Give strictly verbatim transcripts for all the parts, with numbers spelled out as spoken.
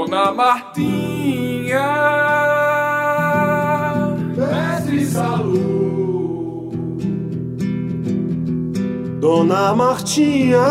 Dona Martinha, Mestre Salu. Dona Martinha,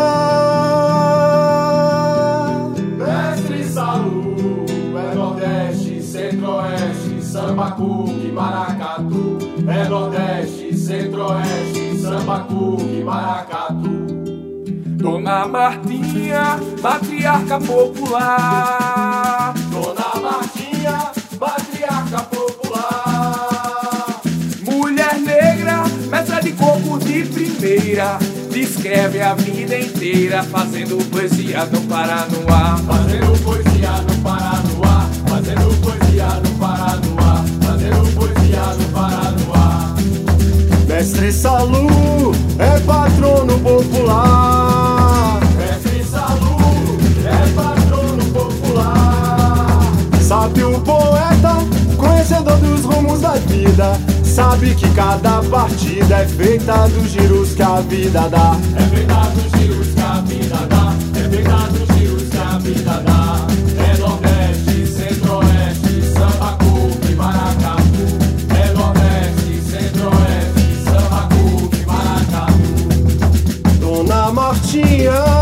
Mestre Salu. É Nordeste, Centro-Oeste, samba, cuque, maracatu. É Nordeste, Centro-Oeste, samba, cuque, maracatu. Dona Martinha, matriarca popular. Dona Martinha, matriarca popular. Mulher negra, mestra de coco de primeira. Descreve a vida inteira, fazendo poesia no Paranoá. Fazendo poesia no Paranoá. Fazendo poesia no Paranoá. Fazendo poesia no Paranoá. Mestre Salu é patrono popular. Mestre Salu é patrono popular. Sabe o poeta, conhecedor dos rumos da vida. Sabe que cada partida é feita dos giros que a vida dá. É feita dos giros que a vida dá. É feita dos giros que a vida dá. É Nordeste, Centro-Oeste, samba, cuque, maracatu. É Nordeste, Centro-Oeste, samba, cuque, maracatu. Dona Martinha,